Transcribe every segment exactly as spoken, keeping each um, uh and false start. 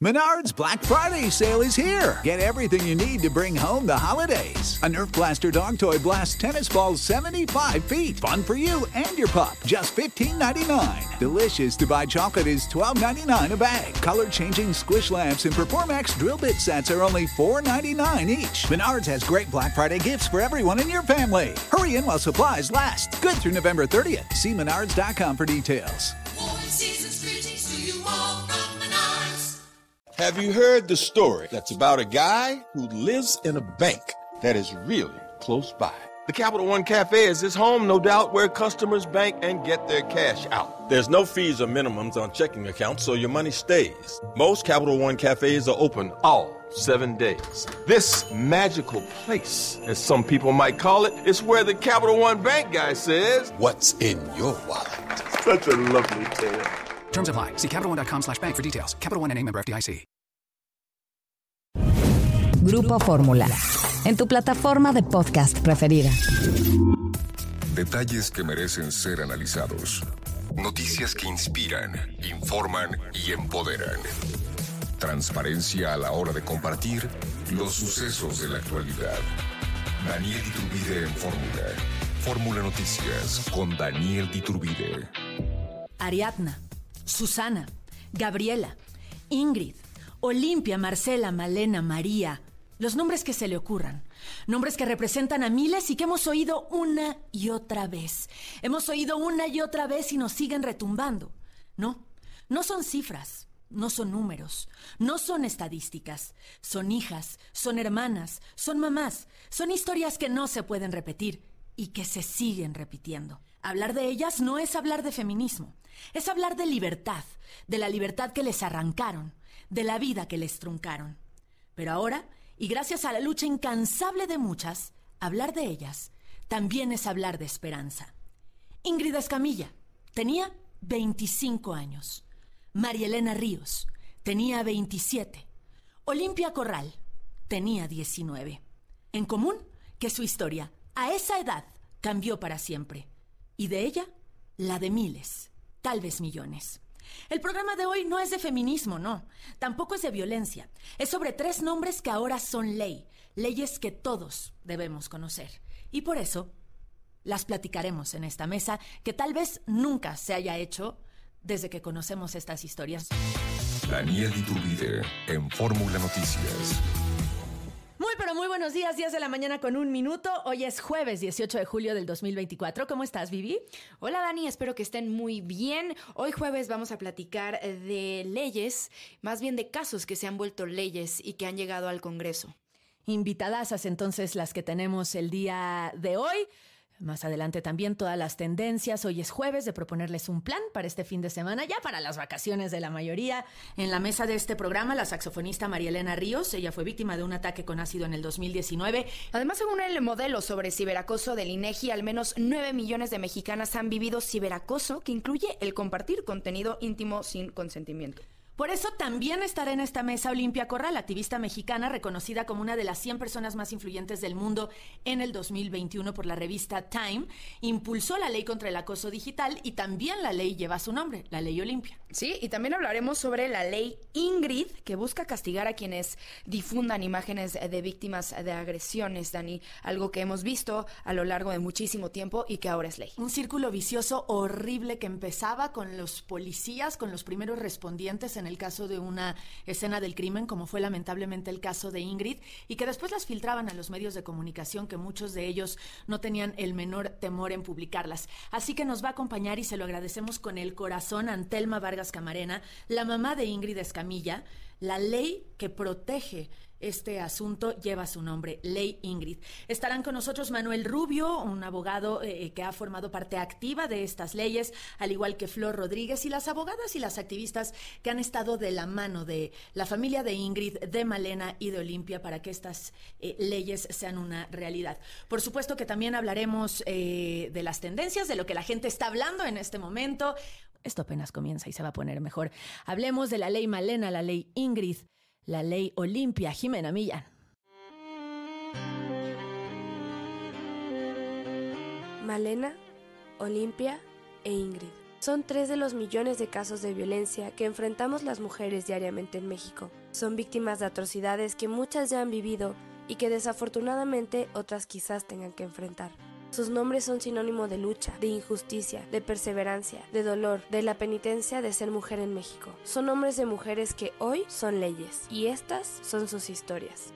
Menards Black Friday sale is here. Get everything you need to bring home the holidays. A Nerf Blaster dog toy blasts tennis balls seventy-five feet. Fun for you and your pup. Just fifteen ninety-nine. Delicious to buy chocolate is twelve ninety-nine a bag. Color-changing squish lamps and Performax drill bit sets are only four ninety-nine each. Menards has great Black Friday gifts for everyone in your family. Hurry in while supplies last. Good through November thirtieth. See menards dot com for details. Have you heard the story that's about a guy who lives in a bank that is really close by? The Capital One Cafe is his home, no doubt, where customers bank and get their cash out. There's no fees or minimums on checking accounts, so your money stays. Most Capital One Cafes are open all seven days. This magical place, as some people might call it, is where the Capital One Bank guy says, "What's in your wallet?" Such a lovely tale. Terms apply. See CapitalOne.com slash bank for details. Capital One N A member F D I C. Grupo Fórmula, en tu plataforma de podcast preferida. Detalles que merecen ser analizados. Noticias que inspiran, informan y empoderan. Transparencia a la hora de compartir los sucesos de la actualidad. Daniel Iturbide en Fórmula. Fórmula Noticias con Daniel Iturbide. Ariadna, Susana, Gabriela, Ingrid, Olimpia, Marcela, Malena, María. Los nombres que se le ocurran. Nombres que representan a miles y que hemos oído una y otra vez. Hemos oído una y otra vez y nos siguen retumbando. No, no son cifras, no son números, no son estadísticas. Son hijas, son hermanas, son mamás. Son historias que no se pueden repetir y que se siguen repitiendo. Hablar de ellas no es hablar de feminismo. Es hablar de libertad, de la libertad que les arrancaron, de la vida que les truncaron. Pero ahora, y gracias a la lucha incansable de muchas, hablar de ellas también es hablar de esperanza. Ingrid Escamilla tenía veinticinco años. María Elena Ríos tenía veintisiete. Olimpia Corral tenía diecinueve. En común, que su historia, a esa edad, cambió para siempre. Y de ella, la de miles, tal vez millones. El programa de hoy no es de feminismo, no. Tampoco es de violencia. Es sobre tres nombres que ahora son ley. Leyes que todos debemos conocer. Y por eso las platicaremos en esta mesa que tal vez nunca se haya hecho desde que conocemos estas historias. Daniel Iturbide en Fórmula Noticias. Muy, pero muy buenos días, diez de la mañana con un minuto. Hoy es jueves dieciocho de julio del dos mil veinticuatro. ¿Cómo estás, Vivi? Hola, Dani, espero que estén muy bien. Hoy jueves vamos a platicar de leyes, más bien de casos que se han vuelto leyes y que han llegado al Congreso. Invitadasas entonces las que tenemos el día de hoy. Más adelante también todas las tendencias. Hoy es jueves de proponerles un plan para este fin de semana, ya para las vacaciones de la mayoría. En la mesa de este programa, la saxofonista María Elena Ríos. Ella fue víctima de un ataque con ácido en el dos mil diecinueve. Además, según el modelo sobre ciberacoso del INEGI, al menos nueve millones de mexicanas han vivido ciberacoso, que incluye el compartir contenido íntimo sin consentimiento. Por eso también estará en esta mesa Olimpia Corral, activista mexicana reconocida como una de las cien personas más influyentes del mundo en el dos mil veintiuno por la revista Time. Impulsó la ley contra el acoso digital y también la ley lleva su nombre, la ley Olimpia. Sí, y también hablaremos sobre la ley Ingrid, que busca castigar a quienes difundan imágenes de víctimas de agresiones, Dani, algo que hemos visto a lo largo de muchísimo tiempo y que ahora es ley. Un círculo vicioso horrible que empezaba con los policías, con los primeros respondientes en el caso de una escena del crimen, como fue lamentablemente el caso de Ingrid, y que después las filtraban a los medios de comunicación, que muchos de ellos no tenían el menor temor en publicarlas. Así que nos va a acompañar, y se lo agradecemos con el corazón, Antelma Vargas Camarena, la mamá de Ingrid Escamilla. La ley que protege este asunto lleva su nombre, Ley Ingrid. Estarán con nosotros Manuel Rubio, un abogado eh, que ha formado parte activa de estas leyes, al igual que Flor Rodríguez, y las abogadas y las activistas que han estado de la mano de la familia de Ingrid, de Malena y de Olimpia para que estas eh, leyes sean una realidad. Por supuesto que también hablaremos eh, de las tendencias, de lo que la gente está hablando en este momento. Esto apenas comienza y se va a poner mejor. Hablemos de la ley Malena, la ley Ingrid, la ley Olimpia. Jimena Millán. Malena, Olimpia e Ingrid. Son tres de los millones de casos de violencia que enfrentamos las mujeres diariamente en México. Son víctimas de atrocidades que muchas ya han vivido y que desafortunadamente otras quizás tengan que enfrentar. Sus nombres son sinónimo de lucha, de injusticia, de perseverancia, de dolor, de la penitencia de ser mujer en México. Son nombres de mujeres que hoy son leyes y estas son sus historias.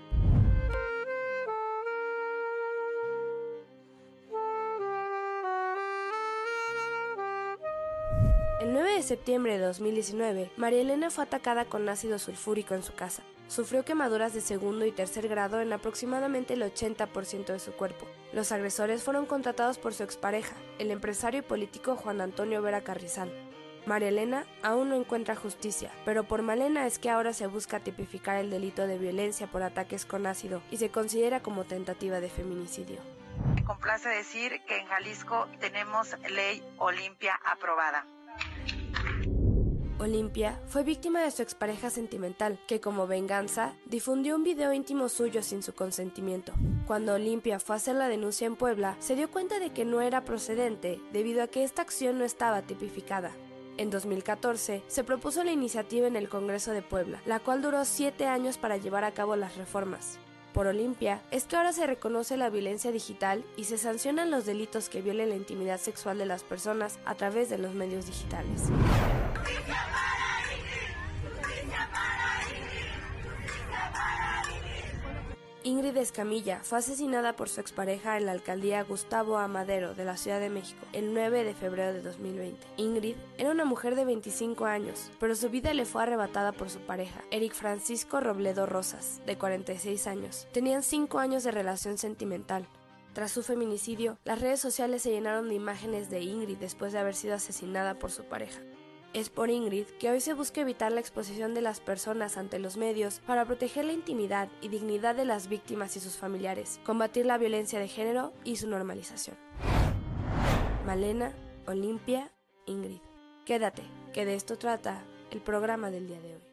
El nueve de septiembre de dos mil diecinueve, María Elena fue atacada con ácido sulfúrico en su casa. Sufrió quemaduras de segundo y tercer grado en aproximadamente el ochenta por ciento de su cuerpo. Los agresores fueron contratados por su expareja, el empresario y político Juan Antonio Vera Carrizal. María Elena aún no encuentra justicia, pero por Malena es que ahora se busca tipificar el delito de violencia por ataques con ácido y se considera como tentativa de feminicidio. Me complace decir que en Jalisco tenemos ley Olimpia aprobada. Olimpia fue víctima de su expareja sentimental, que como venganza difundió un video íntimo suyo sin su consentimiento. Cuando Olimpia fue a hacer la denuncia en Puebla, se dio cuenta de que no era procedente debido a que esta acción no estaba tipificada. En dos mil catorce, se propuso la iniciativa en el Congreso de Puebla, la cual duró siete años para llevar a cabo las reformas. Por Olimpia es que ahora se reconoce la violencia digital y se sancionan los delitos que violen la intimidad sexual de las personas a través de los medios digitales. Ingrid Escamilla fue asesinada por su expareja en la alcaldía Gustavo A. Madero de la Ciudad de México el nueve de febrero de dos mil veinte. Ingrid era una mujer de veinticinco años, pero su vida le fue arrebatada por su pareja, Eric Francisco Robledo Rosas, de cuarenta y seis años. Tenían cinco años de relación sentimental. Tras su feminicidio, las redes sociales se llenaron de imágenes de Ingrid después de haber sido asesinada por su pareja. Es por Ingrid que hoy se busca evitar la exposición de las personas ante los medios para proteger la intimidad y dignidad de las víctimas y sus familiares, combatir la violencia de género y su normalización. Malena, Olimpia, Ingrid. Quédate, que de esto trata el programa del día de hoy.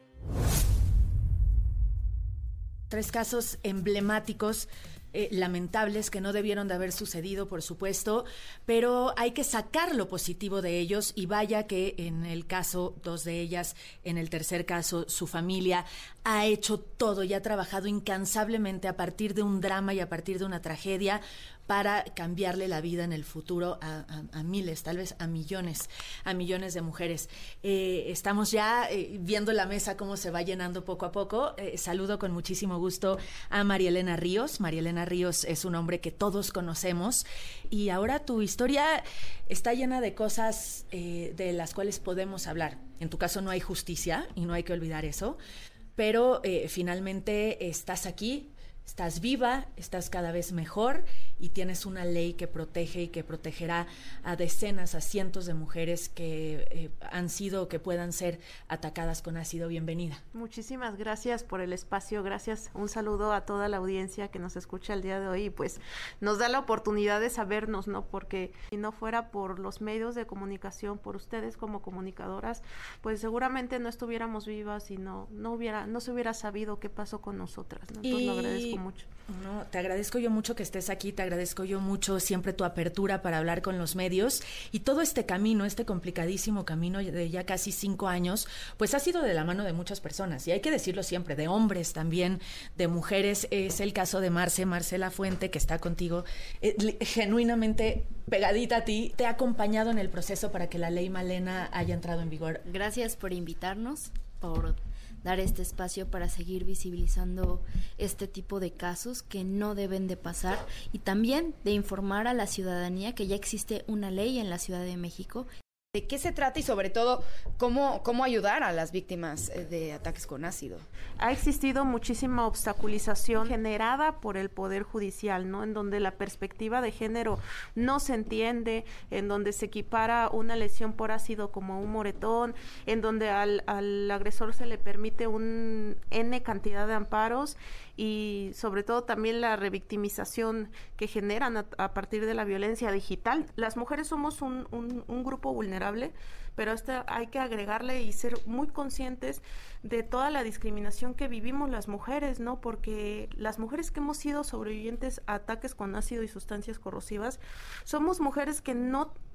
Tres casos emblemáticos, eh, lamentables, que no debieron de haber sucedido, por supuesto, pero hay que sacar lo positivo de ellos, y vaya que en el caso, dos de ellas, en el tercer caso, su familia ha hecho todo y ha trabajado incansablemente a partir de un drama y a partir de una tragedia para cambiarle la vida en el futuro a, a, a miles, tal vez a millones, a millones de mujeres. Eh, estamos ya eh, viendo la mesa cómo se va llenando poco a poco. Eh, saludo con muchísimo gusto a María Elena Ríos. María Elena Ríos es un nombre que todos conocemos, y ahora tu historia está llena de cosas eh, de las cuales podemos hablar. En tu caso no hay justicia y no hay que olvidar eso, pero eh, finalmente estás aquí, estás viva, estás cada vez mejor y tienes una ley que protege y que protegerá a decenas, a cientos de mujeres que eh, han sido o que puedan ser atacadas con ácido. Bienvenida. Muchísimas gracias por el espacio, gracias, un saludo a toda la audiencia que nos escucha el día de hoy, y pues nos da la oportunidad de sabernos, ¿no? Porque si no fuera por los medios de comunicación, por ustedes como comunicadoras, pues seguramente no estuviéramos vivas y no, no hubiera, no se hubiera sabido qué pasó con nosotras, ¿no? Entonces y... lo agradezco mucho. No, te agradezco yo mucho que estés aquí, te agradezco yo mucho siempre tu apertura para hablar con los medios, y todo este camino, este complicadísimo camino de ya casi cinco años, pues ha sido de la mano de muchas personas, y hay que decirlo siempre, de hombres también, de mujeres. Es el caso de Marce, Marcela Fuente, que está contigo, eh, genuinamente pegadita a ti, te ha acompañado en el proceso para que la ley Malena haya entrado en vigor. Gracias por invitarnos, por dar este espacio para seguir visibilizando este tipo de casos que no deben de pasar, y también de informar a la ciudadanía que ya existe una ley en la Ciudad de México. ¿De qué se trata y sobre todo cómo, cómo ayudar a las víctimas de ataques con ácido? Ha existido muchísima obstaculización generada por el Poder Judicial, ¿no? En donde la perspectiva de género no se entiende, en donde se equipara una lesión por ácido como un moretón, en donde al, al agresor se le permite un N cantidad de amparos, y sobre todo también la revictimización que generan a, a partir de la violencia digital. Las mujeres somos un, un, un grupo vulnerable, pero esto hay que agregarle y ser muy conscientes de toda la discriminación que vivimos las mujeres, ¿no? Porque las mujeres que hemos sido sobrevivientes a ataques con ácido y sustancias corrosivas, somos mujeres que no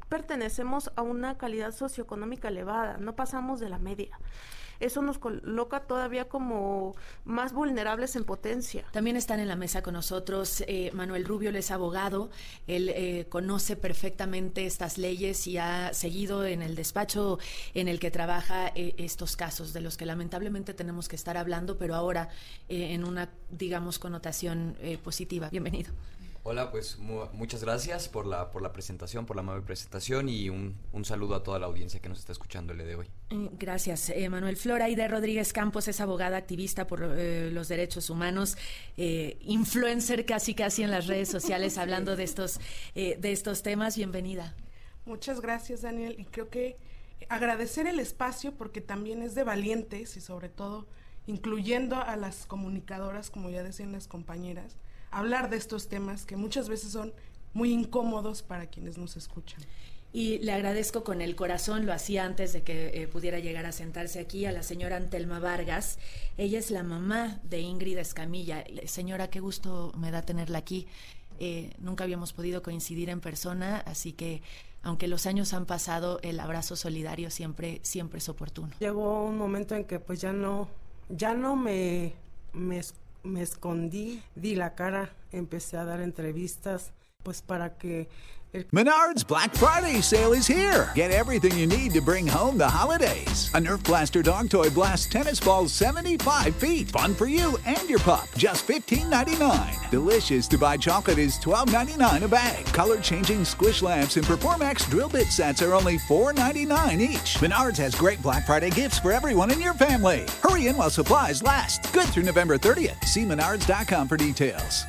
pertenecemos a una calidad socioeconómica elevada, no pasamos de la media. Eso nos coloca todavía como más vulnerables en potencia. También están en la mesa con nosotros eh, Manuel Rubio, él es abogado, él eh, conoce perfectamente estas leyes y ha seguido en el despacho en el que trabaja eh, estos casos de los que lamentablemente tenemos que estar hablando, pero ahora eh, en una, digamos, connotación eh, positiva. Bienvenido. Hola, pues mu muchas gracias por la, por la presentación, por la amable presentación y un, un saludo a toda la audiencia que nos está escuchando el día de hoy. Gracias, eh, Manuel. Floraide Rodríguez Campos es abogada, activista por eh, los derechos humanos, eh, influencer casi casi en las redes sociales hablando de estos, eh, de estos temas. Bienvenida. Muchas gracias, Daniel, y creo que agradecer el espacio porque también es de valientes y sobre todo incluyendo a las comunicadoras, como ya decían las compañeras, hablar de estos temas que muchas veces son muy incómodos para quienes nos escuchan. Y le agradezco con el corazón, lo hacía antes de que eh, pudiera llegar a sentarse aquí, a la señora Antelma Vargas. Ella es la mamá de Ingrid Escamilla. Señora, qué gusto me da tenerla aquí. Eh, nunca habíamos podido coincidir en persona, así que aunque los años han pasado, el abrazo solidario siempre, siempre es oportuno. Llegó un momento en que pues ya no, ya no me, me me escondí, di la cara, empecé a dar entrevistas, pues para que... El... Menards Black Friday sale is here. Get everything you need to bring home the holidays. A Nerf Blaster dog toy blasts tennis balls seventy-five feet. Fun for you and your pup. Just fifteen ninety-nine. Delicious to buy chocolate is twelve ninety-nine a bag. Color-changing squish lamps and Performax drill bit sets are only four ninety-nine each. Menards has great Black Friday gifts for everyone in your family. Hurry in while supplies last. Good through November thirtieth. See menards dot com for details.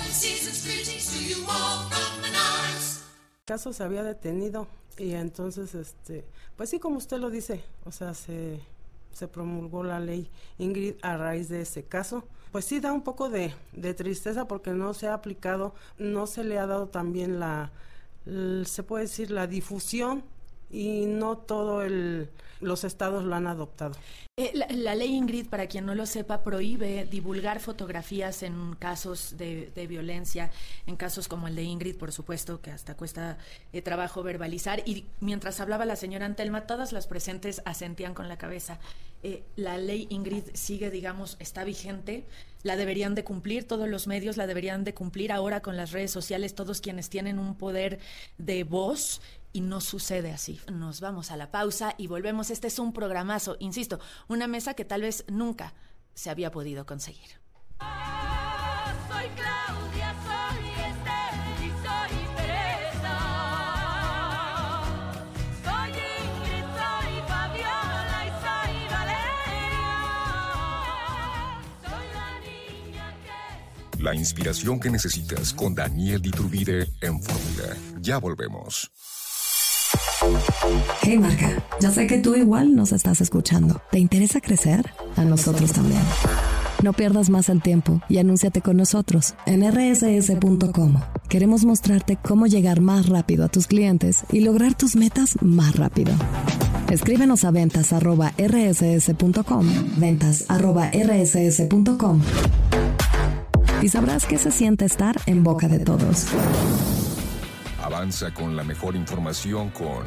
El caso se había detenido y entonces, este, pues sí, como usted lo dice, o sea, se, se promulgó la ley Ingrid a raíz de ese caso. Pues sí da un poco de, de tristeza porque no se ha aplicado, no se le ha dado también la, el, se puede decir, la difusión y no todo el, los estados lo han adoptado. Eh, la, la ley Ingrid, para quien no lo sepa, prohíbe divulgar fotografías en casos de, de violencia, en casos como el de Ingrid, por supuesto, que hasta cuesta eh, trabajo verbalizar. Y mientras hablaba la señora Antelma, todas las presentes asentían con la cabeza. Eh, la ley Ingrid sigue, digamos, está vigente, la deberían de cumplir, todos los medios la deberían de cumplir ahora con las redes sociales, todos quienes tienen un poder de voz. Y no sucede así. Nos vamos a la pausa y volvemos. Este es un programazo, insisto, una mesa que tal vez nunca se había podido conseguir. Soy Claudia, soy Esther y soy Teresa. Soy Ingrid, soy Fabiola y soy Valeria. Soy la niña que... La inspiración que necesitas con Daniel Iturbide en Fórmula. Ya volvemos. Hey marca, ya sé que tú igual nos estás escuchando. ¿Te interesa crecer? A nosotros también. No pierdas más el tiempo y anúnciate con nosotros en erre ese ese punto com. Queremos mostrarte cómo llegar más rápido a tus clientes y lograr tus metas más rápido. Escríbenos a ventas arroba erre ese ese punto com, ventas arroba erre ese ese punto com y sabrás qué se siente estar en boca de todos. Avanza con la mejor información con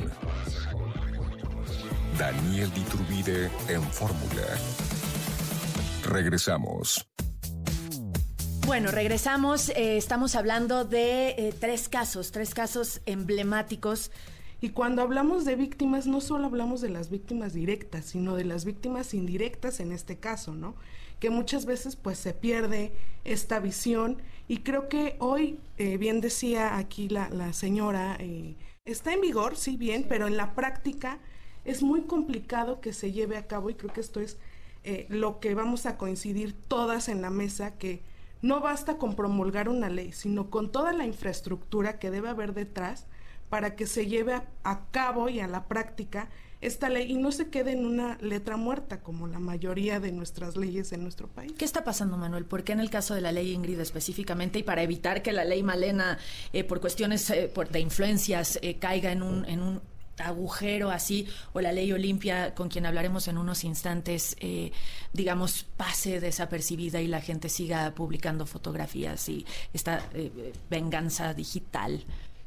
Daniel Iturbide en Fórmula. Regresamos. Bueno, regresamos. Eh, estamos hablando de eh, tres casos, tres casos emblemáticos. Y cuando hablamos de víctimas, no solo hablamos de las víctimas directas, sino de las víctimas indirectas en este caso, ¿no? Que muchas veces pues se pierde esta visión y creo que hoy, eh, bien decía aquí la, la señora, eh, está en vigor, sí, bien, sí. Pero en la práctica es muy complicado que se lleve a cabo y creo que esto es eh, lo que vamos a coincidir todas en la mesa, que no basta con promulgar una ley, sino con toda la infraestructura que debe haber detrás para que se lleve a, a cabo y a la práctica esta ley y no se quede en una letra muerta como la mayoría de nuestras leyes en nuestro país. ¿Qué está pasando, Manuel? ¿Por qué en el caso de la ley Ingrid específicamente y para evitar que la ley Malena eh, por cuestiones eh, por, de influencias eh, caiga en un, en un agujero así, o la ley Olimpia, con quien hablaremos en unos instantes, eh, digamos, pase desapercibida y la gente siga publicando fotografías y esta eh, venganza digital?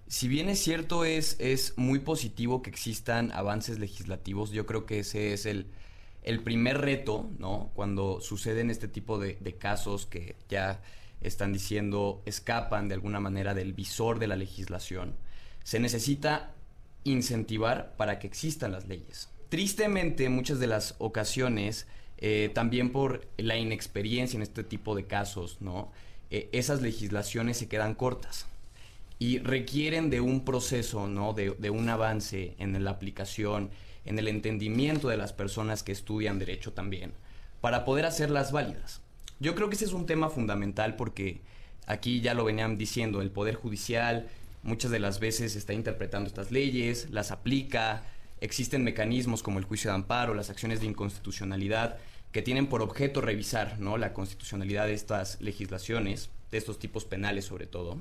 Si bien es cierto, es, es muy positivo que existan avances legislativos. Yo creo que ese es el, el primer reto, ¿no? Cuando suceden este tipo de, de casos que ya están diciendo escapan de alguna manera del visor de la legislación. Se necesita incentivar para que existan las leyes. Tristemente, muchas de las ocasiones, eh, también por la inexperiencia en este tipo de casos, ¿no? Eh, esas legislaciones se quedan cortas y requieren de un proceso, ¿no? De, de un avance en la aplicación, en el entendimiento de las personas que estudian derecho también, para poder hacerlas válidas. Yo creo que ese es un tema fundamental porque aquí ya lo venían diciendo, el Poder Judicial muchas de las veces está interpretando estas leyes, las aplica, existen mecanismos como el juicio de amparo, las acciones de inconstitucionalidad, que tienen por objeto revisar, ¿no? La constitucionalidad de estas legislaciones, de estos tipos penales sobre todo.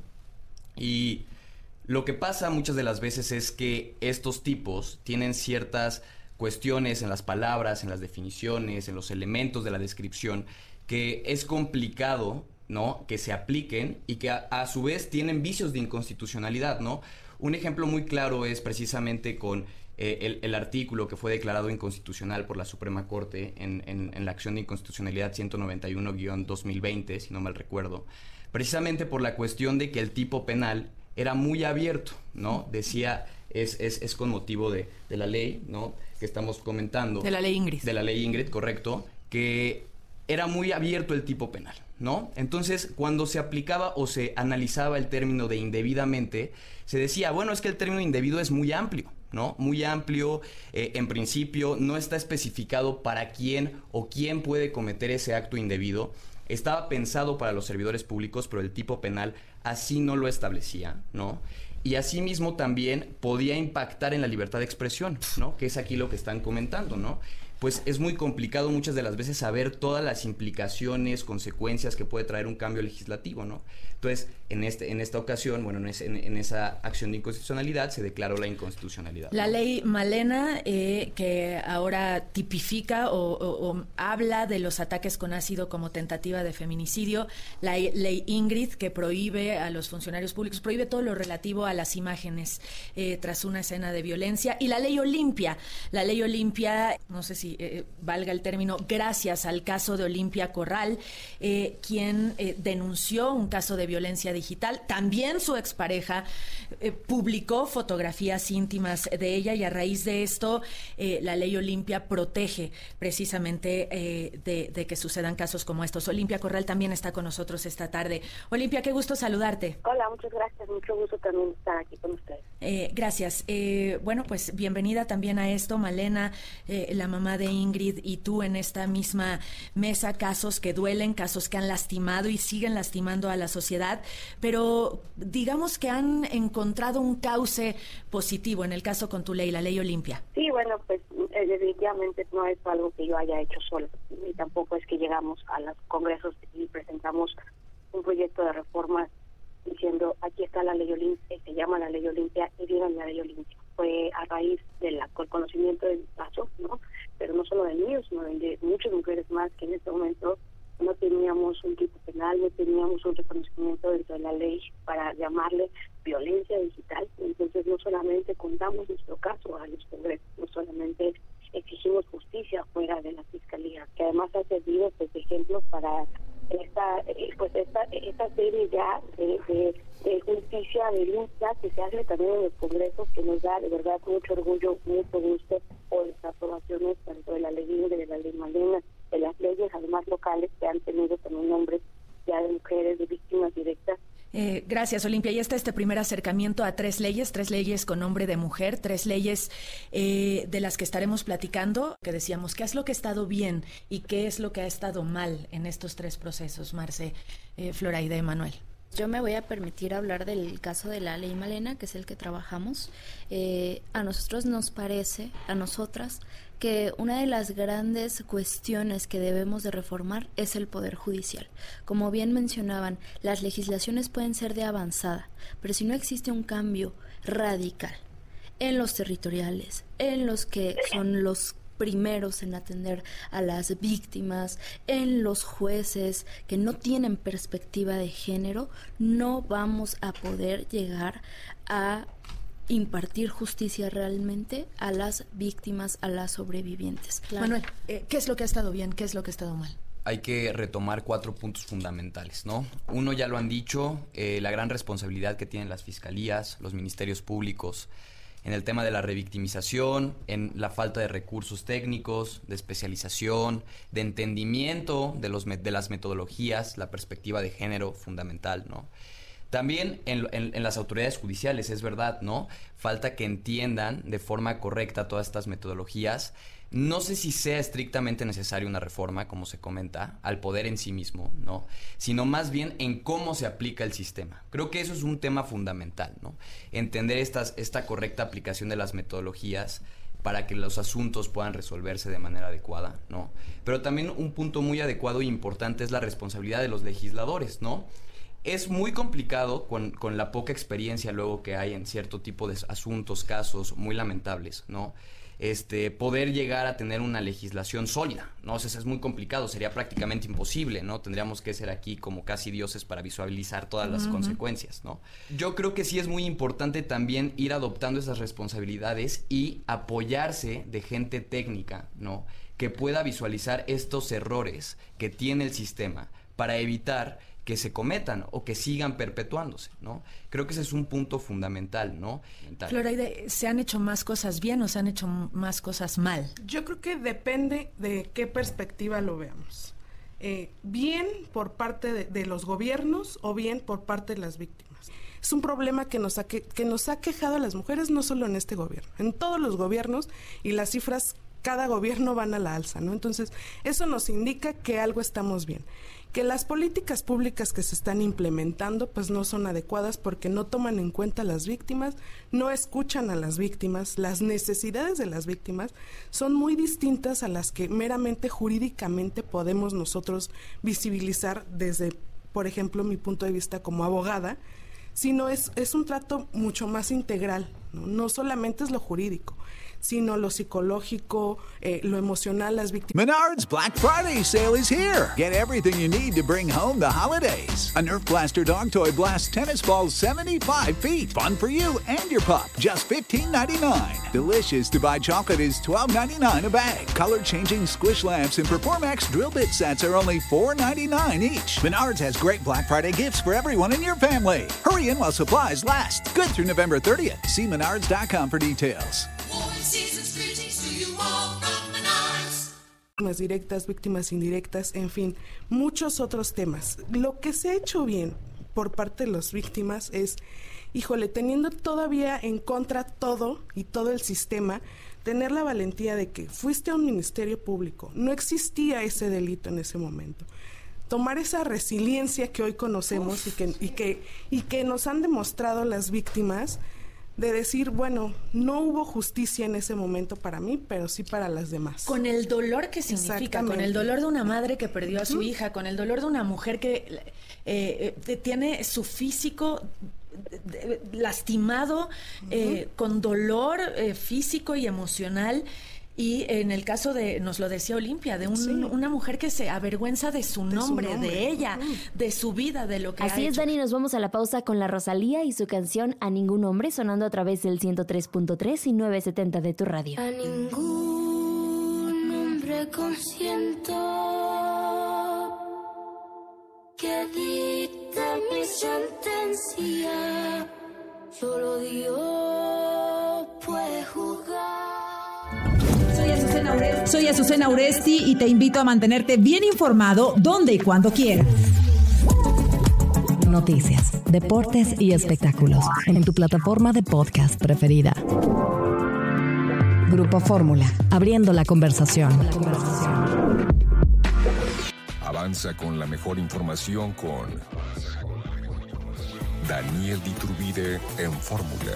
Y lo que pasa muchas de las veces es que estos tipos tienen ciertas cuestiones en las palabras, en las definiciones, en los elementos de la descripción, que es complicado, ¿no? Que se apliquen y que a, a su vez tienen vicios de inconstitucionalidad, ¿no? Un ejemplo muy claro es precisamente con eh, el, el artículo que fue declarado inconstitucional por la Suprema Corte en, en, en la acción de inconstitucionalidad ciento noventa y uno guión dos mil veinte, si no mal recuerdo, precisamente por la cuestión de que el tipo penal era muy abierto, ¿no? Decía, es, es, es con motivo de, de la ley, ¿no? Que estamos comentando. De la ley Ingrid. De la ley Ingrid, correcto, que era muy abierto el tipo penal, ¿no? Entonces, cuando se aplicaba o se analizaba el término de indebidamente, se decía, bueno, es que el término indebido es muy amplio, ¿no? Muy amplio, eh, en principio, no está especificado para quién o quién puede cometer ese acto indebido. Estaba pensado para los servidores públicos, pero el tipo penal así no lo establecía, ¿no? Y asimismo también podía impactar en la libertad de expresión, ¿no? Que es aquí lo que están comentando, ¿no? Pues es muy complicado muchas de las veces saber todas las implicaciones, consecuencias que puede traer un cambio legislativo, ¿no? Entonces, en este en esta ocasión, bueno, en, ese, en, en esa acción de inconstitucionalidad se declaró la inconstitucionalidad. La ley Malena, eh, que ahora tipifica o, o, o habla de los ataques con ácido como tentativa de feminicidio, la ley Ingrid, que prohíbe a los funcionarios públicos, prohíbe todo lo relativo a las imágenes eh, tras una escena de violencia, y la ley Olimpia, la ley Olimpia, no sé si eh, valga el término, gracias al caso de Olimpia Corral, eh, quien eh, denunció un caso de violencia digital. También su expareja eh, publicó fotografías íntimas de ella, y a raíz de esto eh, la ley Olimpia protege precisamente eh, de, de que sucedan casos como estos. Olimpia Corral también está con nosotros esta tarde. Olimpia, qué gusto saludarte. Hola, muchas gracias, mucho gusto también estar aquí con ustedes. Eh, gracias. Eh, bueno, pues bienvenida también a esto, Malena, eh, la mamá de Ingrid, y tú en esta misma mesa, casos que duelen, casos que han lastimado y siguen lastimando a la sociedad, pero digamos que han encontrado un cauce positivo en el caso con tu ley, la ley Olimpia. Sí, bueno, pues eh, definitivamente no es algo que yo haya hecho sola, y tampoco es que llegamos a los congresos y presentamos un proyecto de reforma diciendo, aquí está la ley Olimpia, se llama la ley Olimpia, y digan la ley Olimpia. Fue a raíz del conocimiento del caso, ¿no? Pero no solo del mío, sino de muchas mujeres más que en este momento no teníamos un tipo penal, no teníamos un reconocimiento dentro de la ley para llamarle violencia digital. Entonces no solamente contamos nuestro caso a los congresos, no solamente exigimos justicia fuera de la fiscalía, que además ha servido pues de ejemplo para esta pues esta esta serie ya de, de, de justicia, de lucha que se hace también en los congresos, que nos da de verdad mucho orgullo, mucho gusto por las aprobaciones tanto de la ley Ingrid, de la ley Malena, de las leyes además locales que han tenido también nombres ya de mujeres, de víctimas directas. Eh, gracias, Olimpia. Y está este primer acercamiento a tres leyes, tres leyes con nombre de mujer, tres leyes eh, de las que estaremos platicando, que decíamos, ¿qué es lo que ha estado bien y qué es lo que ha estado mal en estos tres procesos, Marce, eh, Floraide, Manuel? Yo me voy a permitir hablar del caso de la ley Malena, que es el que trabajamos. Eh, a nosotros nos parece, a nosotras, que una de las grandes cuestiones que debemos de reformar es el Poder Judicial. Como bien mencionaban, las legislaciones pueden ser de avanzada, pero si no existe un cambio radical en los territoriales, en los que son los primeros en atender a las víctimas, en los jueces que no tienen perspectiva de género, no vamos a poder llegar a impartir justicia realmente a las víctimas, a las sobrevivientes. Claro. Manuel, eh, ¿qué es lo que ha estado bien? ¿Qué es lo que ha estado mal? Hay que retomar cuatro puntos fundamentales, ¿no? Uno, ya lo han dicho, eh, la gran responsabilidad que tienen las fiscalías, los ministerios públicos, en el tema de la revictimización, en la falta de recursos técnicos, de especialización, de entendimiento de, los, de las metodologías, la perspectiva de género fundamental, ¿no? También en, en, en las autoridades judiciales, es verdad, ¿no? Falta que entiendan de forma correcta todas estas metodologías. No sé si sea estrictamente necesaria una reforma, como se comenta, al poder en sí mismo, ¿no? Sino más bien en cómo se aplica el sistema. Creo que eso es un tema fundamental, ¿no? Entender estas, esta correcta aplicación de las metodologías para que los asuntos puedan resolverse de manera adecuada, ¿no? Pero también un punto muy adecuado e importante es la responsabilidad de los legisladores, ¿no? Es muy complicado con, con la poca experiencia luego que hay en cierto tipo de asuntos, casos muy lamentables, ¿no? Este, poder llegar a tener una legislación sólida, ¿no? O sea, es muy complicado, sería prácticamente imposible, ¿no? Tendríamos que ser aquí como casi dioses para visualizar todas las uh-huh. consecuencias, ¿no? Yo creo que sí es muy importante también ir adoptando esas responsabilidades y apoyarse de gente técnica, ¿no? Que pueda visualizar estos errores que tiene el sistema para evitar que se cometan o que sigan perpetuándose, ¿no? Creo que ese es un punto fundamental, ¿no? Floraide, ¿se han hecho más cosas bien o se han hecho más cosas mal? Yo creo que depende de qué perspectiva lo veamos. Eh, bien por parte de, de los gobiernos o bien por parte de las víctimas. Es un problema que nos, ha, que, que nos ha quejado a las mujeres no solo en este gobierno, en todos los gobiernos, y las cifras cada gobierno van a la alza, ¿no? Entonces, eso nos indica que algo estamos bien. Que las políticas públicas que se están implementando pues no son adecuadas porque no toman en cuenta a las víctimas, no escuchan a las víctimas, las necesidades de las víctimas son muy distintas a las que meramente jurídicamente podemos nosotros visibilizar desde, por ejemplo, mi punto de vista como abogada, sino es, es un trato mucho más integral, ¿no? No solamente es lo jurídico, sino lo psicológico, eh, lo emocional, las víctimas. Menards Black Friday sale is here. Get everything you need to bring home the holidays. A Nerf Blaster dog toy blasts tennis balls seventy-five feet. Fun for you and your pup. Just fifteen ninety-nine. Delicious to buy chocolate is twelve ninety-nine a bag. Color-changing squish lamps and Performax drill bit sets are only four ninety-nine each. Menards has great Black Friday gifts for everyone in your family. Hurry in while supplies last. Good through November thirtieth. See menards dot com for details. Víctimas directas, víctimas indirectas, en fin, muchos otros temas. Lo que se ha hecho bien por parte de las víctimas es, híjole, teniendo todavía en contra todo y todo el sistema, tener la valentía de que fuiste a un ministerio público, no existía ese delito en ese momento. Tomar esa resiliencia que hoy conocemos y que, y que, y que nos han demostrado las víctimas, de decir, bueno, no hubo justicia en ese momento para mí, pero sí para las demás. Con el dolor que significa, con el dolor de una madre que perdió a su uh-huh. hija, con el dolor de una mujer que eh, eh, tiene su físico eh, lastimado, uh-huh. eh, con dolor eh, físico y emocional. Y en el caso de, nos lo decía Olimpia, de un, sí. una mujer que se avergüenza de su, de nombre, su nombre, de ella, uh-huh. de su vida, de lo que Así ha es, hecho. Dani, nos vamos a la pausa con la Rosalía y su canción A Ningún Hombre, sonando a través del ciento tres punto tres y novecientos setenta de tu radio. A ningún hombre consiento que dicte mi sentencia, solo Dios puede juzgar. Soy Azucena Uresti. Soy Azucena Uresti y te invito a mantenerte bien informado donde y cuando quieras. Noticias, deportes y espectáculos en tu plataforma de podcast preferida. Grupo Fórmula, abriendo la conversación. Avanza con la mejor información con Daniel Diturbide en Fórmula.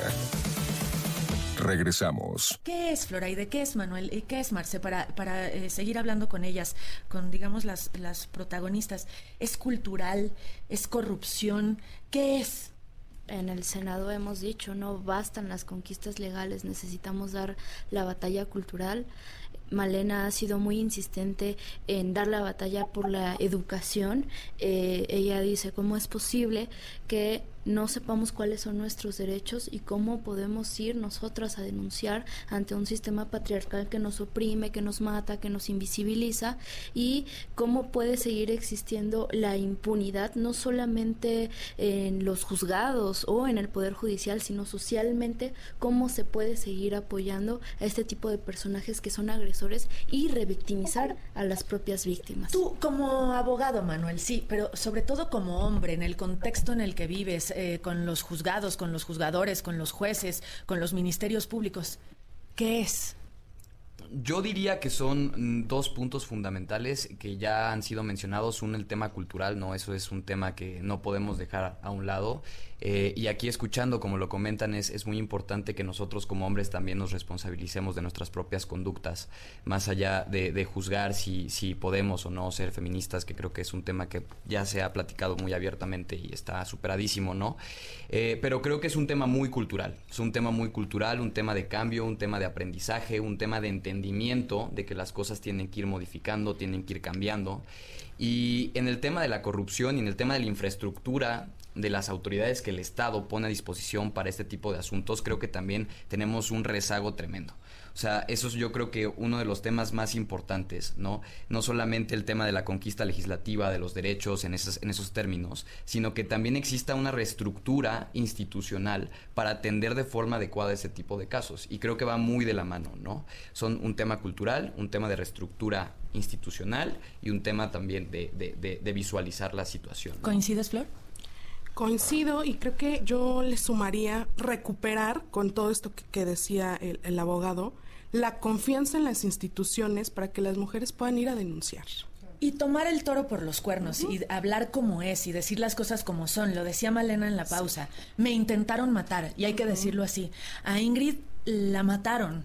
Regresamos. ¿Qué es Floraide? ¿Qué es Manuel? ¿Y qué es Marce? Para, para eh, seguir hablando con ellas, con, digamos, las, las protagonistas. ¿Es cultural? ¿Es corrupción? ¿Qué es? en el Senado hemos dicho, no bastan las conquistas legales, necesitamos dar la batalla cultural. Malena ha sido muy insistente en dar la batalla por la educación. Eh, ella dice, ¿cómo es posible que no sepamos cuáles son nuestros derechos y cómo podemos ir nosotras a denunciar ante un sistema patriarcal que nos oprime, que nos mata, que nos invisibiliza, y cómo puede seguir existiendo la impunidad no solamente en los juzgados o en el Poder Judicial, sino socialmente, cómo se puede seguir apoyando a este tipo de personajes que son agresores y revictimizar a las propias víctimas. Tú como abogado, Manuel, sí, pero sobre todo como hombre, en el contexto en el que vives, eh, con los juzgados, con los juzgadores, con los jueces, con los ministerios públicos, ¿qué es? Yo diría que son dos puntos fundamentales que ya han sido mencionados. Uno, el tema cultural, ¿no? Eso es un tema que no podemos dejar a un lado. Eh, y aquí escuchando, como lo comentan, es, es muy importante que nosotros como hombres también nos responsabilicemos de nuestras propias conductas, más allá de, de juzgar si, si podemos o no ser feministas, que creo que es un tema que ya se ha platicado muy abiertamente y está superadísimo, ¿no? Eh, pero creo que es un tema muy cultural, es un tema muy cultural, un tema de cambio, un tema de aprendizaje, un tema de entendimiento de que las cosas tienen que ir modificando, tienen que ir cambiando. Y en el tema de la corrupción y en el tema de la infraestructura de las autoridades que el Estado pone a disposición para este tipo de asuntos, creo que también tenemos un rezago tremendo. O sea, eso es yo creo que uno de los temas más importantes, ¿no? No solamente el tema de la conquista legislativa, de los derechos en esos, en esos términos, sino que también exista una reestructura institucional para atender de forma adecuada ese tipo de casos. Y creo que va muy de la mano, ¿no? Son un tema cultural, un tema de reestructura institucional y un tema también de, de, de, de visualizar la situación, ¿no? ¿Coincides, Flor? Coincido, y creo que yo le sumaría recuperar, con todo esto que, que decía el, el abogado, la confianza en las instituciones para que las mujeres puedan ir a denunciar. Y tomar el toro por los cuernos, uh-huh. y hablar como es y decir las cosas como son. Lo decía Malena en la pausa. Sí. Me intentaron matar, y hay que uh-huh. decirlo así. A Ingrid la mataron.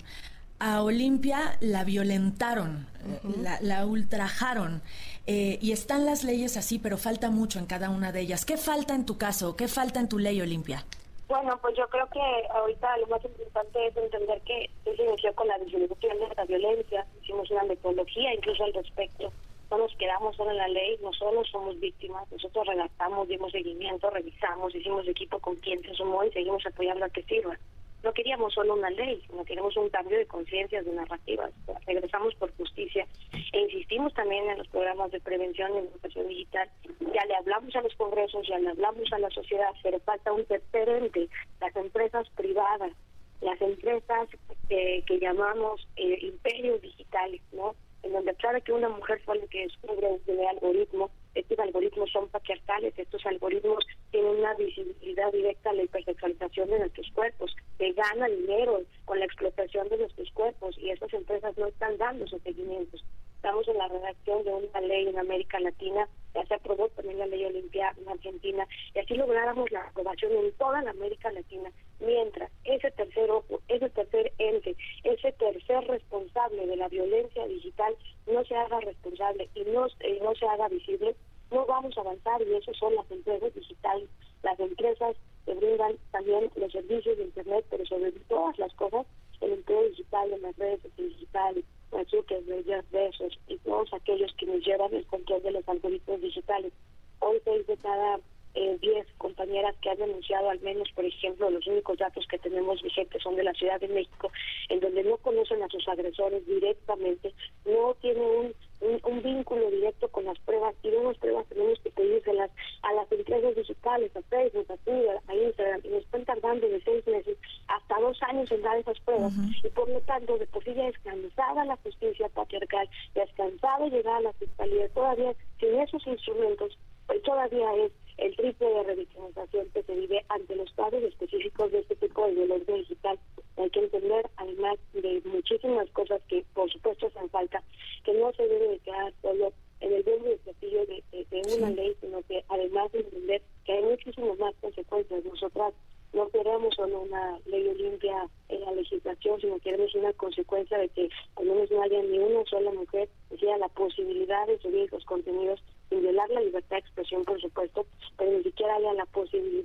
A Olimpia la violentaron, uh-huh. la, la ultrajaron. Eh, y están las leyes así, pero falta mucho en cada una de ellas. ¿Qué falta en tu caso? ¿Qué falta en tu ley, Olimpia? Bueno, pues yo creo que ahorita lo más importante es entender que se inició con la disminución de la violencia. Hicimos una metodología incluso al respecto. No nos quedamos solo en la ley, no solo somos víctimas, nosotros redactamos, dimos seguimiento, revisamos, hicimos equipo con quien se sumó y seguimos apoyando a que sirva. No queríamos solo una ley, sino queremos un cambio de conciencias, de narrativas. Regresamos por justicia e insistimos también en los programas de prevención y educación digital. Ya le hablamos a los congresos, ya le hablamos a la sociedad, pero falta un tercer ente, las empresas privadas, las empresas eh, que llamamos eh, imperios digitales, ¿no? En donde claro que una mujer fue la que descubre el algoritmo. Estos algoritmos son patriarcales, estos algoritmos tienen una visibilidad directa a la hipersexualización de nuestros cuerpos, se gana dinero con la explotación de nuestros cuerpos y estas empresas no están dando esos seguimientos. Estamos en la redacción de una ley en América Latina, ya se aprobó también la ley Olimpia en Argentina, y así lográramos la aprobación en toda la América Latina, mientras ese tercer ojo, ese tercer ente, ese tercer responsable de la violencia digital no se haga responsable y no, eh, no se haga visible, no vamos a avanzar, y eso son las empresas digitales, las empresas que brindan también los servicios de Internet, pero sobre todas las cosas, el empleo digital en las redes digitales, las Zuckers, Jeff Bezos y todos aquellos que nos llevan el control de los algoritmos digitales. Hoy seis de cada eh, diez compañeras que han denunciado, al menos, por ejemplo, los únicos datos que tenemos vigentes son de la Ciudad de México, en donde no conocen a sus agresores directamente, no tienen un, un, un vínculo directo con las pruebas, y unas pruebas tenemos que pedírselas a las empresas digitales, a Facebook, a Twitter, a Instagram, y nos están tardando de seis meses hasta dos años en dar esas pruebas, uh-huh. y por lo tanto, de por sí ya es cansada la justicia patriarcal, ya es cansado llegar a la fiscalía, todavía sin esos instrumentos, pues todavía es el triple de revictimización que se vive ante los casos específicos de este tipo de violencia digital. Hay que entender, además de muchísimas cosas que por supuesto hacen falta, que no se debe de quedar solo en el bombo de platillo de, de, de una sí. ley, sino que además de entender que hay muchísimas más consecuencias. Nosotras no queremos solo una ley Olimpia en la legislación, sino queremos una consecuencia de que al menos no haya ni una sola mujer que tenga la posibilidad de subir los contenidos sin violar la libertad de expresión, por supuesto, pero ni siquiera haya la posibilidad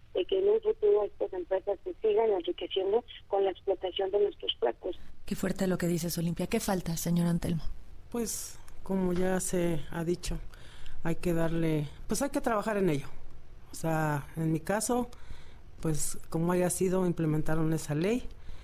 de que en un futuro estas empresas se sigan enriqueciendo con la explotación de nuestros cuerpos. Qué fuerte lo que dices, Olimpia. ¿Qué falta, señor Antelmo? Pues, como ya se ha dicho, hay que darle, pues hay que trabajar en ello. O sea, en mi caso, pues como haya sido, implementaron esa ley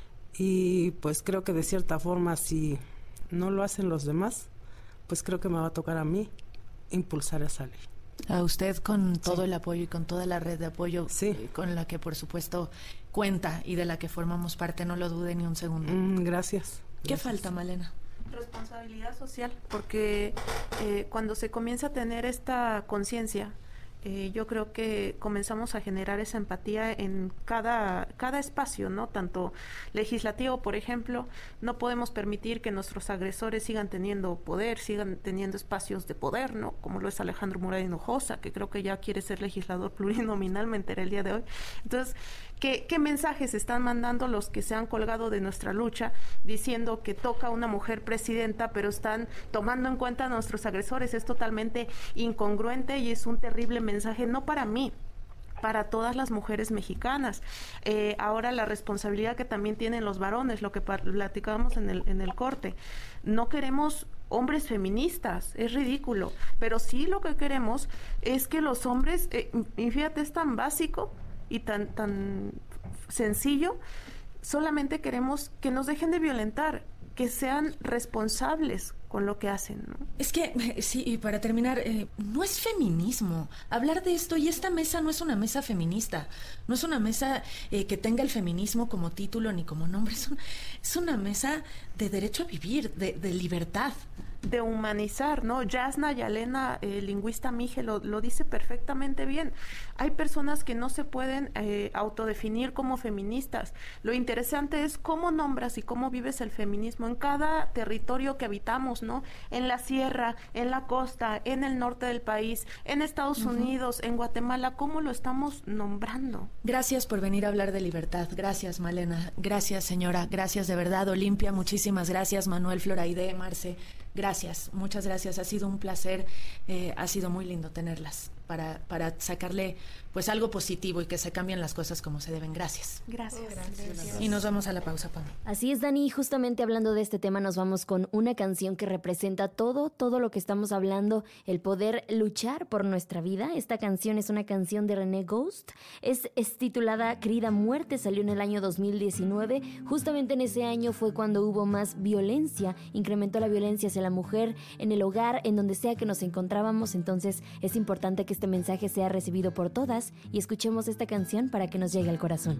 y pues creo que de cierta forma, si no lo hacen los demás, pues creo que me va a tocar a mí impulsar esa ley. A usted con todo sí. el apoyo y con toda la red de apoyo sí. eh, con la que por supuesto cuenta y de la que formamos parte, no lo dude ni un segundo. Mm, gracias. ¿Qué gracias. falta, Malena? Responsabilidad social, porque eh, cuando se comienza a tener esta conciencia, eh, yo creo que comenzamos a generar esa empatía en cada, cada espacio, ¿no? Tanto legislativo, por ejemplo, no podemos permitir que nuestros agresores sigan teniendo poder, sigan teniendo espacios de poder, ¿no? Como lo es Alejandro Murat Hinojosa, que creo que ya quiere ser legislador plurinominal, me enteré el día de hoy. Entonces, ¿qué, qué mensajes están mandando los que se han colgado de nuestra lucha diciendo que toca una mujer presidenta, pero están tomando en cuenta a nuestros agresores? Es totalmente incongruente y es un terrible mensaje, no para mí, para todas las mujeres mexicanas. Eh, ahora la responsabilidad que también tienen los varones, lo que platicábamos en el, en el corte. No queremos hombres feministas, es ridículo, pero sí lo que queremos es que los hombres, eh, y fíjate, es tan básico y tan, tan sencillo, solamente queremos que nos dejen de violentar, que sean responsables con lo que hacen, ¿no? Es que, sí, y para terminar, eh, no es feminismo hablar de esto, y esta mesa no es una mesa feminista, no es una mesa eh, que tenga el feminismo como título ni como nombre, es, un, es una mesa de derecho a vivir, de, de libertad. De humanizar, ¿no? Yasna Yalena, eh, lingüista mije, lo, lo dice perfectamente bien. Hay personas que no se pueden eh, autodefinir como feministas. Lo interesante es cómo nombras y cómo vives el feminismo en cada territorio que habitamos, ¿no? En la sierra, en la costa, en el norte del país, en Estados uh-huh. Unidos, en Guatemala, ¿cómo lo estamos nombrando? Gracias por venir a hablar de libertad. Gracias, Malena. Gracias, señora. Gracias de verdad, Olimpia. Muchísimas gracias, Manuel, Floraide, Marce. Gracias, muchas gracias. Ha sido un placer, eh, ha sido muy lindo tenerlas para, para sacarle pues algo positivo y que se cambien las cosas como se deben. Gracias. Gracias. Oh, gracias. gracias. Y nos vamos a la pausa, Pam. Así es, Dani, justamente hablando de este tema nos vamos con una canción que representa todo, todo lo que estamos hablando, el poder luchar por nuestra vida. Esta canción es una canción de René Ghost, es, es titulada Querida Muerte, salió en el año dos mil diecinueve. Justamente en ese año fue cuando hubo más violencia, incrementó la violencia hacia la mujer en el hogar, en donde sea que nos encontrábamos. Entonces es importante que este mensaje sea recibido por todas y escuchemos esta canción para que nos llegue al corazón.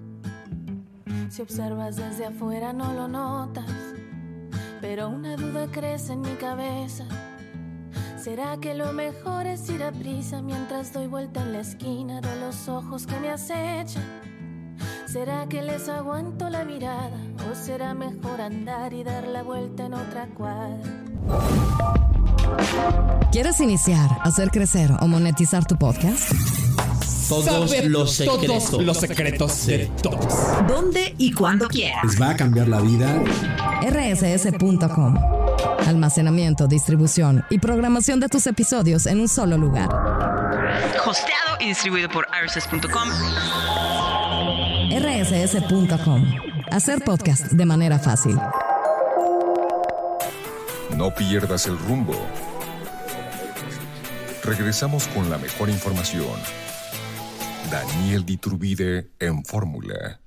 Si observas desde afuera no lo notas, pero una duda crece en mi cabeza. ¿Será que lo mejor es ir a prisa mientras doy vuelta en la esquina de los ojos que me acechan? ¿Será que les aguanto la mirada o será mejor andar y dar la vuelta en otra cuadra? ¿Quieres iniciar, hacer crecer o monetizar tu podcast? Todos Saber los secretos. Todos los secretos de todos. ¿Dónde y cuándo quieras? Les va a cambiar la vida. R S S punto com. Almacenamiento, distribución y programación de tus episodios en un solo lugar. Hosteado y distribuido por R S S punto com. R S S punto com. Hacer podcast de manera fácil. No pierdas el rumbo. Regresamos con la mejor información. Daniel Diturbide en Fórmula.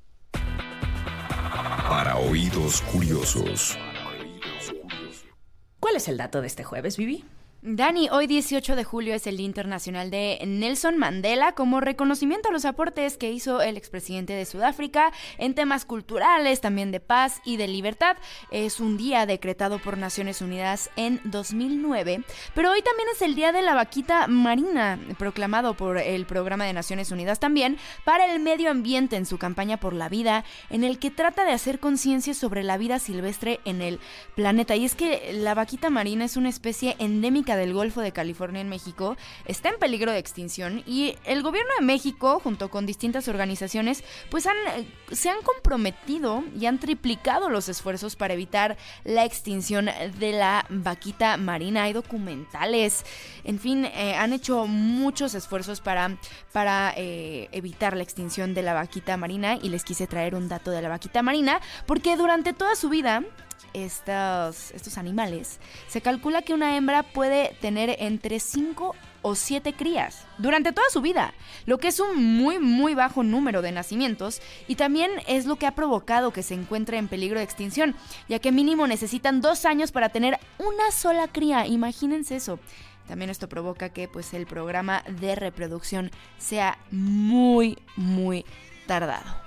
Para oídos curiosos. ¿Cuál es el dato de este jueves, Vivi? Dani, hoy dieciocho de julio es el Día Internacional de Nelson Mandela como reconocimiento a los aportes que hizo el expresidente de Sudáfrica en temas culturales, también de paz y de libertad. Es un día decretado por Naciones Unidas en dos mil nueve, pero hoy también es el Día de la Vaquita Marina, proclamado por el Programa de Naciones Unidas también para el medio ambiente en su campaña por la vida, en el que trata de hacer conciencia sobre la vida silvestre en el planeta. Y es que la vaquita marina es una especie endémica única del Golfo de California en México, está en peligro de extinción y el gobierno de México, junto con distintas organizaciones, pues han, se han comprometido y han triplicado los esfuerzos para evitar la extinción de la vaquita marina. Hay documentales, en fin, eh, han hecho muchos esfuerzos para, para eh, evitar la extinción de la vaquita marina, y les quise traer un dato de la vaquita marina porque durante toda su vida estos, estos animales, se calcula que una hembra puede tener entre cinco o siete crías durante toda su vida, lo que es un muy muy bajo número de nacimientos, y también es lo que ha provocado que se encuentre en peligro de extinción, ya que mínimo necesitan dos años para tener una sola cría. Imagínense eso. También esto provoca que pues el programa de reproducción sea muy muy tardado.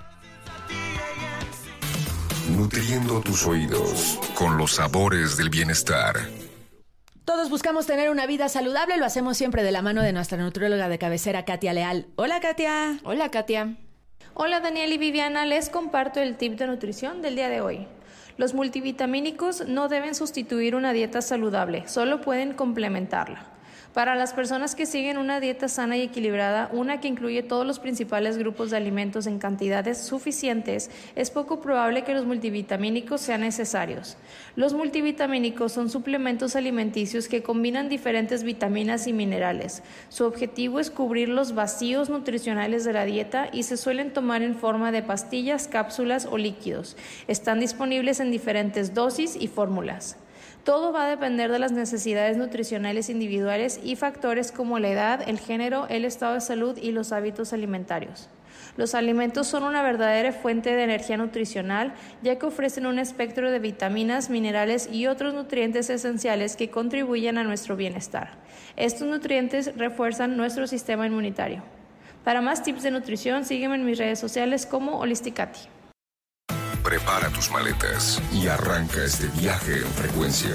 Nutriendo tus oídos con los sabores del bienestar. Todos buscamos tener una vida saludable, lo hacemos siempre de la mano de nuestra nutrióloga de cabecera, Katia Leal. Hola, Katia. Hola, Katia. Hola, Daniel y Viviana. Les comparto el tip de nutrición del día de hoy. Los multivitamínicos no deben sustituir una dieta saludable, solo pueden complementarla. Para las personas que siguen una dieta sana y equilibrada, una que incluye todos los principales grupos de alimentos en cantidades suficientes, es poco probable que los multivitamínicos sean necesarios. Los multivitamínicos son suplementos alimenticios que combinan diferentes vitaminas y minerales. Su objetivo es cubrir los vacíos nutricionales de la dieta y se suelen tomar en forma de pastillas, cápsulas o líquidos. Están disponibles en diferentes dosis y fórmulas. Todo va a depender de las necesidades nutricionales individuales y factores como la edad, el género, el estado de salud y los hábitos alimentarios. Los alimentos son una verdadera fuente de energía nutricional, ya que ofrecen un espectro de vitaminas, minerales y otros nutrientes esenciales que contribuyen a nuestro bienestar. Estos nutrientes refuerzan nuestro sistema inmunitario. Para más tips de nutrición, sígueme en mis redes sociales como Holisticati. Prepara tus maletas y arranca este viaje en frecuencia.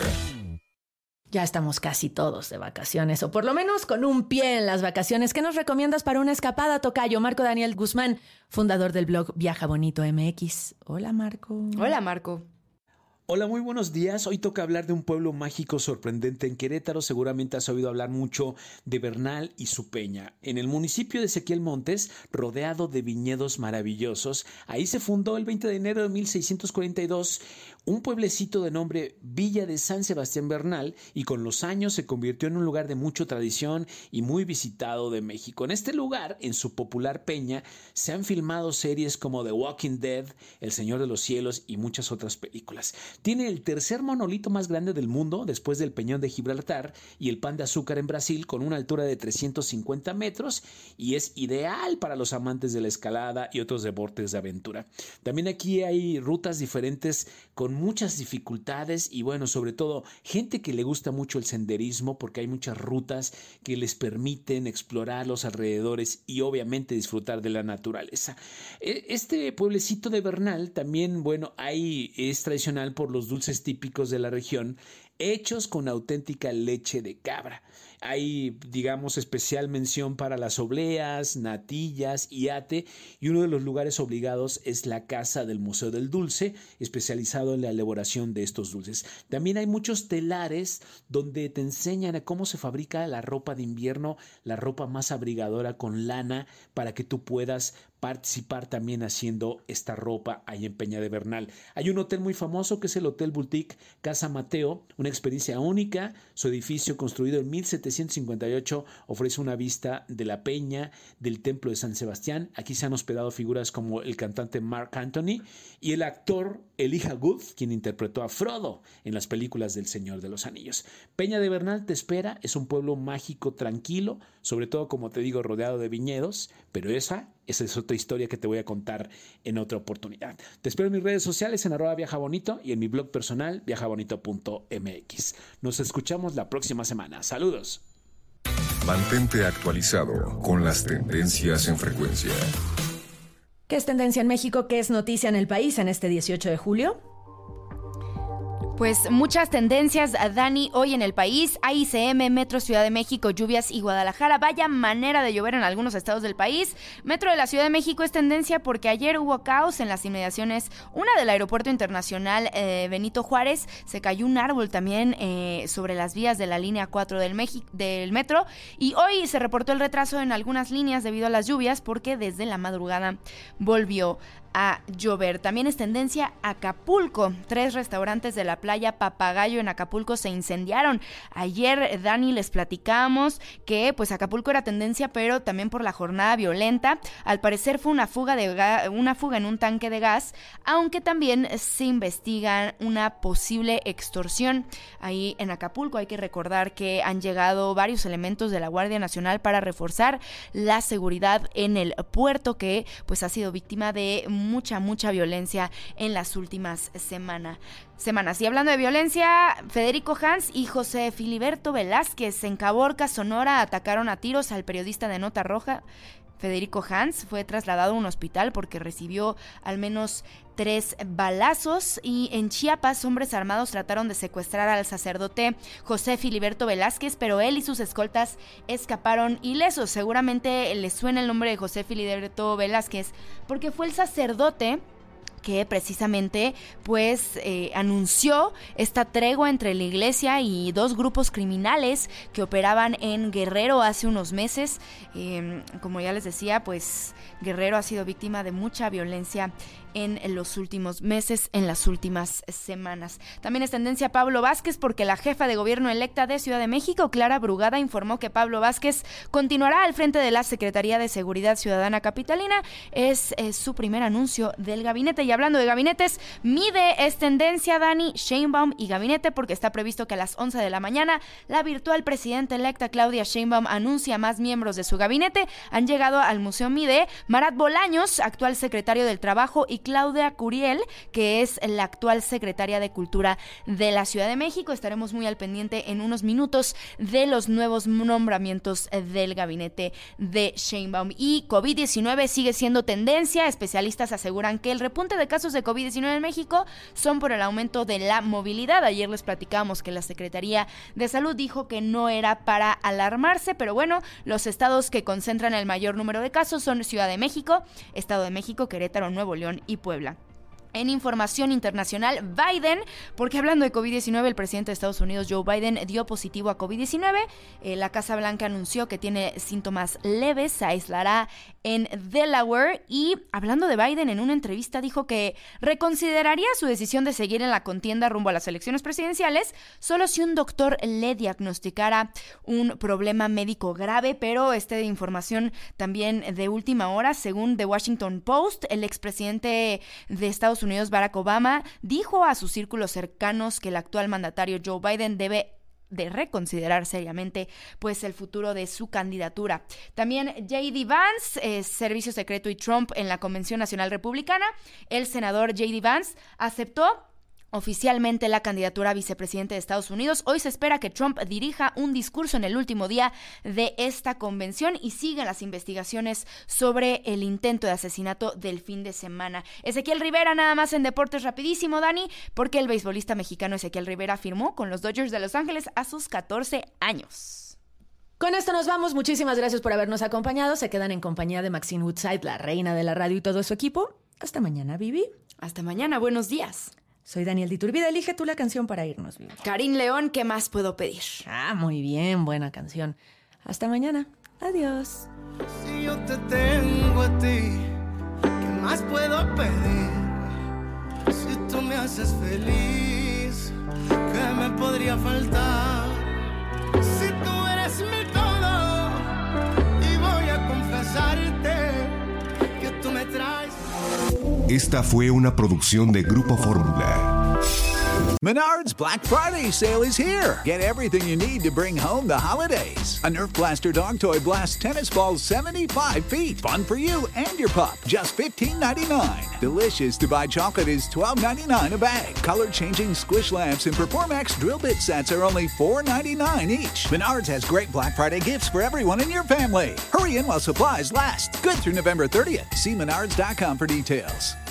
Ya estamos casi todos de vacaciones, o por lo menos con un pie en las vacaciones. ¿Qué nos recomiendas para una escapada, tocayo? Marco Daniel Guzmán, fundador del blog Viaja Bonito M X. Hola, Marco. Hola, Marco. Hola, muy buenos días. Hoy toca hablar de un pueblo mágico sorprendente en Querétaro. Seguramente has oído hablar mucho de Bernal y su peña. En el municipio de Ezequiel Montes, rodeado de viñedos maravillosos, ahí se fundó el veinte de enero de mil seiscientos cuarenta y dos un pueblecito de nombre Villa de San Sebastián Bernal, y con los años se convirtió en un lugar de mucha tradición y muy visitado de México. En este lugar, en su popular peña, se han filmado series como The Walking Dead, El Señor de los Cielos y muchas otras películas. Tiene el tercer monolito más grande del mundo después del Peñón de Gibraltar y el Pan de Azúcar en Brasil, con una altura de trescientos cincuenta metros, y es ideal para los amantes de la escalada y otros deportes de aventura. También aquí hay rutas diferentes con muchas dificultades y bueno, sobre todo gente que le gusta mucho el senderismo, porque hay muchas rutas que les permiten explorar los alrededores y obviamente disfrutar de la naturaleza. Este pueblecito de Bernal también, bueno, ahí es tradicional por los dulces típicos de la región, hechos con auténtica leche de cabra. Hay, digamos, especial mención para las obleas, natillas y ate, y uno de los lugares obligados es la casa del Museo del Dulce, especializado en la elaboración de estos dulces. También hay muchos telares donde te enseñan a cómo se fabrica la ropa de invierno, la ropa más abrigadora con lana, para que tú puedas participar también haciendo esta ropa ahí en Peña de Bernal. Hay un hotel muy famoso que es el Hotel Boutique Casa Mateo, una experiencia única. Su edificio, construido en mil setecientos cincuenta y ocho, ofrece una vista de la peña, del Templo de San Sebastián. Aquí se han hospedado figuras como el cantante Mark Anthony y el actor Elijah Wood, quien interpretó a Frodo en las películas del Señor de los Anillos. Peña de Bernal te espera, es un pueblo mágico, tranquilo, sobre todo, como te digo, rodeado de viñedos, pero esa Esa es otra historia que te voy a contar en otra oportunidad. Te espero en mis redes sociales en arroba viajabonito y en mi blog personal viajabonito punto m x. Nos escuchamos la próxima semana. Saludos. Mantente actualizado con las tendencias en frecuencia. ¿Qué es tendencia en México? ¿Qué es noticia en el país en este dieciocho de julio? Pues muchas tendencias, Dani, hoy en el país. A I C M, Metro Ciudad de México, lluvias y Guadalajara. Vaya manera de llover en algunos estados del país. Metro de la Ciudad de México es tendencia porque ayer hubo caos en las inmediaciones. Una del Aeropuerto Internacional eh, Benito Juárez. Se cayó un árbol también eh, sobre las vías de la línea cuatro del, Meji- del metro. Y hoy se reportó el retraso en algunas líneas debido a las lluvias porque desde la madrugada volvió a llover. También es tendencia Acapulco. Tres restaurantes de la playa Papagayo en Acapulco se incendiaron. Ayer, Dani, les platicamos que pues Acapulco era tendencia, pero también por la jornada violenta. Al parecer fue una fuga de ga- una fuga en un tanque de gas, aunque también se investiga una posible extorsión ahí en Acapulco. Hay que recordar que han llegado varios elementos de la Guardia Nacional para reforzar la seguridad en el puerto, que pues ha sido víctima de mucha, mucha violencia en las últimas semana, semanas. Y hablando de violencia, Federico Hans y José Filiberto Velázquez en Caborca, Sonora, atacaron a tiros al periodista de Nota Roja. Federico Hans fue trasladado a un hospital porque recibió al menos tres balazos. Y en Chiapas, hombres armados trataron de secuestrar al sacerdote José Filiberto Velázquez, pero él y sus escoltas escaparon ilesos. Seguramente les suena el nombre de José Filiberto Velázquez porque fue el sacerdote que precisamente pues eh, anunció esta tregua entre la iglesia y dos grupos criminales que operaban en Guerrero hace unos meses. Eh, como ya les decía, pues Guerrero ha sido víctima de mucha violencia en los últimos meses, en las últimas semanas. También es tendencia Pablo Vázquez porque la jefa de gobierno electa de Ciudad de México, Clara Brugada, informó que Pablo Vázquez continuará al frente de la Secretaría de Seguridad Ciudadana Capitalina. Es, es su primer anuncio del gabinete. Y hablando de gabinetes, Mide es tendencia, Dani, Sheinbaum y gabinete, porque está previsto que a las once de la mañana la virtual presidenta electa Claudia Sheinbaum anuncia más miembros de su gabinete. Han llegado al Museo Mide Marat Bolaños, actual secretario del Trabajo, y Claudia Curiel, que es la actual secretaria de Cultura de la Ciudad de México. Estaremos muy al pendiente en unos minutos de los nuevos nombramientos del gabinete de Sheinbaum. Y COVID diecinueve sigue siendo tendencia. Especialistas aseguran que el repunte de casos de COVID diecinueve en México son por el aumento de la movilidad. Ayer les platicamos que la Secretaría de Salud dijo que no era para alarmarse, pero bueno, los estados que concentran el mayor número de casos son Ciudad de México, Estado de México, Querétaro, Nuevo León y Puebla. En información internacional, Biden, porque hablando de COVID diecinueve, el presidente de Estados Unidos, Joe Biden, dio positivo a COVID diecinueve. Eh, la Casa Blanca anunció que tiene síntomas leves, se aislará en Delaware. Y hablando de Biden, en una entrevista dijo que reconsideraría su decisión de seguir en la contienda rumbo a las elecciones presidenciales solo si un doctor le diagnosticara un problema médico grave. Pero esta de información también de última hora, según The Washington Post, el expresidente de Estados Unidos, Barack Obama, dijo a sus círculos cercanos que el actual mandatario Joe Biden debe de reconsiderar seriamente pues el futuro de su candidatura. También J D Vance, eh, Servicio Secreto y Trump en la Convención Nacional Republicana. El senador J D Vance aceptó oficialmente la candidatura a vicepresidente de Estados Unidos. Hoy se espera que Trump dirija un discurso en el último día de esta convención y sigan las investigaciones sobre el intento de asesinato del fin de semana. Ezequiel Rivera, nada más en deportes rapidísimo, Dani, porque el beisbolista mexicano Ezequiel Rivera firmó con los Dodgers de Los Ángeles a sus catorce años. Con esto nos vamos. Muchísimas gracias por habernos acompañado. Se quedan en compañía de Maxine Woodside, la reina de la radio, y todo su equipo. Hasta mañana, Vivi. Hasta mañana, buenos días. Soy Daniel Diturbide. Elige tú la canción para irnos, Vivi. Karim León, ¿qué más puedo pedir? Ah, muy bien, buena canción. Hasta mañana. Adiós. Si yo te tengo a ti, ¿qué más puedo pedir? Si tú me haces feliz, ¿qué me podría faltar? Si tú eres mi todo, y voy a confesarte que tú me traes. Esta fue una producción de Grupo Fórmula. Menards Black Friday sale is here. Get everything you need to bring home the holidays. A Nerf Blaster dog toy blasts tennis balls seventy-five feet. Fun for you and your pup. Just fifteen ninety-nine. Delicious to buy chocolate is twelve ninety-nine a bag. Color-changing squish lamps and Performax drill bit sets are only four ninety-nine each. Menards has great Black Friday gifts for everyone in your family. Hurry in while supplies last. Good through November thirtieth. See menards dot com for details.